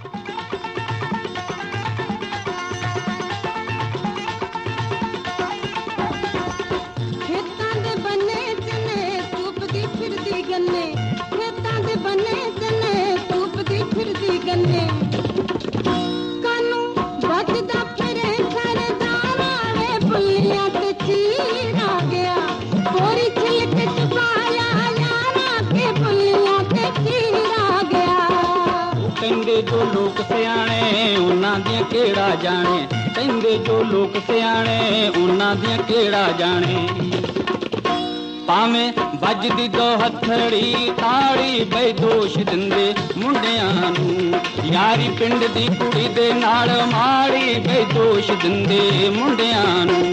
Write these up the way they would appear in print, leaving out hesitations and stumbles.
ਖੇਤਾਂ ਦੇ ਬੰਨੇ ਚਨੇ ਧੂਪਦੀ ਫਿਰਦੀ ਗੰਨੇ, ਖੇਤਾਂ ਦੇ ਬੰਨੇ ਚਨੇ ਧੂਪਦੀ ਫਿਰਦੀ ਗੰਨੇ, ਕਾਨੂੰ ਵੱਜਦਾ ਫਿਰੇ ਸਰਦਾਰਾ ਵੇ ਪੁੱਲੀਆਂ ਤੇ ਚੀਰ ਆ ਗਿਆ, ਕੋਰੀ ਛਿਲਕ ਚ ਪਾਇਆ ਯਾਰਾ ਕੇ ਪੁੱਲੀਆਂ ਤੇ ਚੀਰ ਆ ਗਿਆ। ਕਹਿੰਦੇ ਜੋ ਲੋਕ ਸਿਆਣੇ ਉਹਨਾਂ ਦੀਆਂ ਕਿਹੜਾ ਜਾਣੇ, ਕਹਿੰਦੇ ਜੋ ਲੋਕ ਸਿਆਣੇ ਉਹਨਾਂ ਦੀਆਂ ਕਿਹੜਾ ਜਾਣੇ। ਭਾਵੇਂ ਵੱਜਦੀ ਦੋ ਹੱਥੜੀ ਤਾੜੀ ਬਈ ਦੋਸ਼ ਦਿੰਦੇ ਮੁੰਡਿਆਂ ਨੂੰ, ਯਾਰੀ ਪਿੰਡ ਦੀ ਕੁੜੀ ਦੇ ਨਾਲ ਮਾੜੀ ਬਈ ਦੋਸ਼ ਦਿੰਦੇ ਮੁੰਡਿਆਂ ਨੂੰ।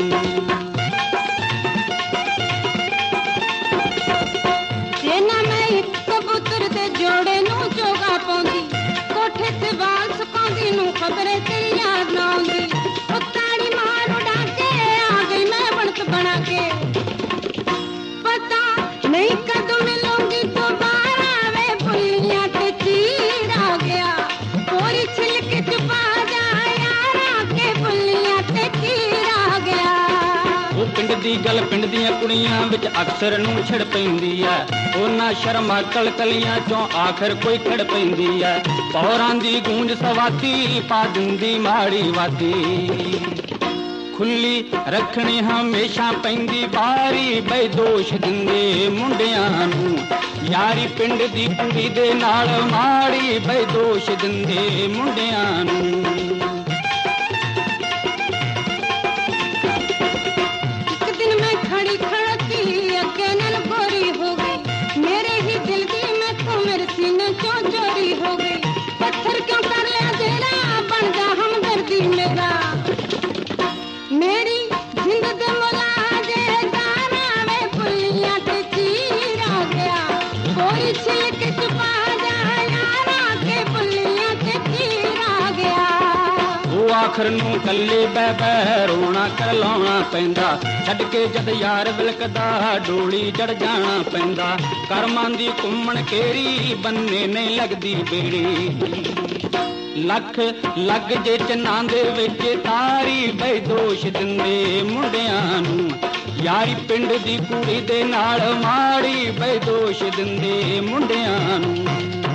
ਜੇ ਨਾ ਮੈਂ ਇੱਕ ਕਬੂਤਰ ਦੇ ਜੋੜੇ ਨੂੰ ਚੋਗਾ ਪਾਉਂਦੀ, ਕੋਠੇ ਤੇ ਵਾਲ ਸੁਕਾਉਂਦੀ ਨੂੰ ਖਬਰੇ ਤੇਰੀ ਯਾਦ ਨਾ ਆਉਂਦੀ, ਉਹ ਤਾੜੀ ਮਾਰ ਉਡਾ ਕੇ ਆ ਗਈ ਮੈਂ ਬਣਤ ਬਣਾ ਕੇ, ਪਤਾ ਨਹੀਂ ਕਦੋਂ ਮਿਲੂੰਗੀ ਦੁਬਾਰਾ ਵੇ ਪੁੱਲੀਆਂ ਤੇ ਚੀਰ ਆ ਗਿਆ, ਕੋਰੀ ਛਿਲਕ ਚ ਪਾ ਜਾ ਯਾਰਾ ਕੇ ਪੁੱਲੀਆਂ ਤੇ ਚੀਰ ਆ ਗਿਆ। ਉਹ ਪਿੰਡ ਦੀ ਗੱਲ ਪਿੰਡ ਦੀਆਂ ਕੁੜੀਆਂ ਵਿੱਚ ਅਕਸਰ ਨੂੰ ਛਿੜ ਪੈਂਦੀ ਐ, ਉਹਨਾਂ ਸ਼ਰਮਾ ਕਲਕਲੀਆਂ ਚੋਂ ਆਖਰ ਕੋਈ ਖੜ ਪੈਂਦੀ ਐ, ਪੌਰਾਂ ਦੀ ਗੂੰਜ ਸਵਾਤੀ ਪਾ ਦਿੰਦੀ ਮਾੜੀ ਵਾਤੀ, ਖੁੱਲੀ ਰੱਖਣੀ ਹਮੇਸ਼ਾ ਪੈਂਦੀ ਬਾਰੀ ਬਈ ਦੋਸ਼ ਦਿੰਦੇ ਮੁੰਡਿਆਂ ਨੂੰ, ਯਾਰੀ ਪਿੰਡ ਦੀ ਕੁੜੀ ਦੇ ਨਾਲ ਮਾੜੀ ਬਈ ਦੋਸ਼ ਦਿੰਦੇ ਮੁੰਡਿਆਂ ਨੂੰ। ਇੱਕ ਦਿਨ ਮੈਂ ਖੜੀ ਖੜਕੀ ਅੱਗੇ ਨਨ ਗੋਰੀ ਹੋ ਗਈ, ਮੇਰੇ ਹੀ ਦਿਲ ਦੀ ਮੈਥੋਂ ਮੇਰੇ ਸੀਨੇ ਚੋਂ ਚੋਰੀ ਹੋ ਗਈ, ਪੱਥਰ ਕਿਉਂ ਕਰ ਲਿਆ ਤੇਰਾ ਬਣ ਜਾ ਹਮਦਰਦੀ ਮੇਰਾ, ਮੇਰੀ ਜਿੰਦ ਦੇ ਮੁਲਾਜੇ ਗਾਣਾ ਵੇ ਪੁੱਲੀਆਂ ਤੇ ਚੀਰ ਆ ਗਿਆ, ਕੋਈ ਛਿਲਕ ਚ ਪਾ ਜਾ ਯਾਰਾ ਕੇ ਪੁੱਲੀਆਂ ਤੇ ਚੀਰ ਆ ਗਿਆ। ਉਹ ਆਖਰ ਨੂੰ ਕੱਲੇ ਬਹਿ ਬਹਿ ਰੋਣਾ ਕਰਲਾਉਣਾ ਪੈਂਦਾ, ਛੱਡ ਕੇ ਜਦ ਯਾਰ ਵਿਲਕਦਾ ਡੋਲੀ ਚੜ ਜਾਣਾ ਪੈਂਦਾ, ਕਰਮਾਂ ਦੀ ਘੁੰਮਣ ਕੇਰੀ ਬੰਨੇ ਨਹੀਂ ਲੱਗਦੀ ਬੇੜੀ, ਲੱਖ ਲੱਗ ਜੇ ਚੰਨਾਂ ਦੇ ਵਿੱਚ ਤਾਰੀ ਬਈ ਦੋਸ਼ ਦਿੰਦੇ ਮੁੰਡਿਆਂ ਨੂੰ, ਯਾਰੀ ਪਿੰਡ ਦੀ ਕੁੜੀ ਦੇ ਨਾਲ ਮਾੜੀ ਬਈ ਦੋਸ਼ ਦਿੰਦੇ ਮੁੰਡਿਆਂ ਨੂੰ।